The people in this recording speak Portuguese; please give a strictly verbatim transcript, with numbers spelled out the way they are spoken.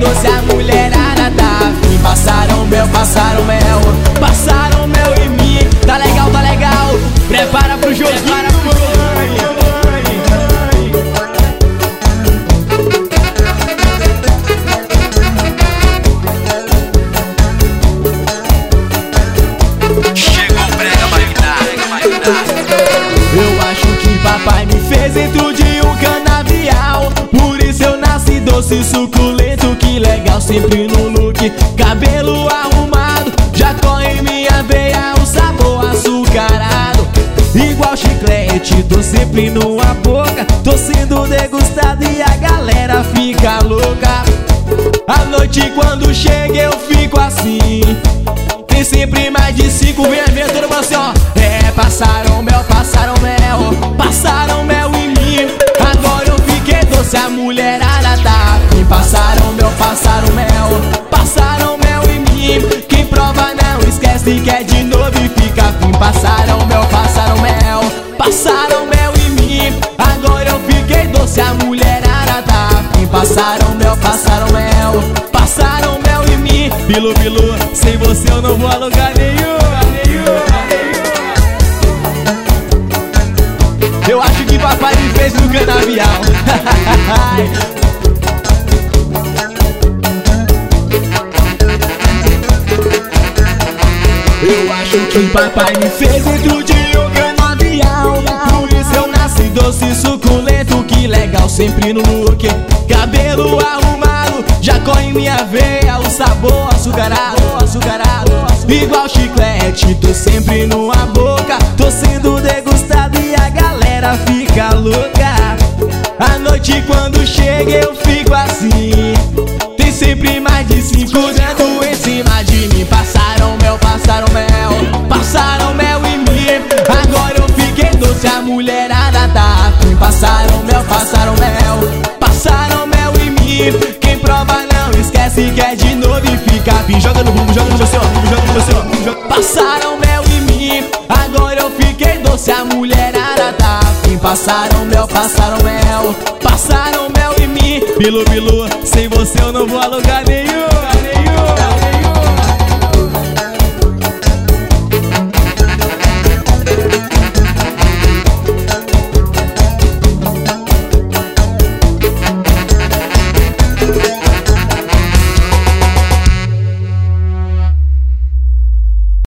doce, a mulherada tá afim. Passaram mel, passaram mel, passaram mel em mim. Tá legal, tá legal, prepara pro jogo, prepara pro jogo. Eu acho que papai me fez dentro de um canavial. Por isso eu nasci doce e suculento. Que legal, sempre no look, cabelo arrumado. Já corre em minha veia o sabor açucarado. Igual chiclete, tô sempre numa boca. Tô sendo degustado e a galera fica louca. À noite quando chega eu fico assim. Tem sempre mais de cinco, vem ver todo mundo assim, ó. É, passaram mel, passaram mel, passaram mel em mim. Agora eu fiquei doce, a mulherada tá afim. Passaram mel, passaram mel, passaram mel em mim. Quem prova não esquece que é de novo e fica afim. Passaram mel, passaram mel, passaram mel em mim. Agora eu fiquei doce, a mulherada tá afim. Passaram mel, passaram mel, passaram mel em mim. Bilu, bilu, sem você eu não vou a lugar nenhum, nenhum. Eu acho que papai me fez no canavial. Eu acho que papai me fez dentro de um canavial. Por isso eu nasci doce e suculento. Que legal, sempre no look, cabelo arrumado. Já corre em minha veia o sabor açucarado, açucarado. Igual chiclete, tô sempre numa boca. Tô sendo degustado e a galera fica louca. À noite quando chega eu fico assim. Tem sempre mais de cinco dando em cima de mim. Passaram mel, passaram mel, passaram mel em mim. Agora eu fiquei doce, a mulherada tá afim. Passaram mel, passaram mel, passaram mel em mim. Quem prova não esquece que é de novo e fica afim. Joga no bumbo, joga no você, ó, joga no você, ó. Passaram mel em mim. Agora eu fiquei doce, a mulherada tá afim. Passaram mel, passaram mel, passaram mel em mim. Bilu, bilu, sem você eu não vou a lugar nenhum.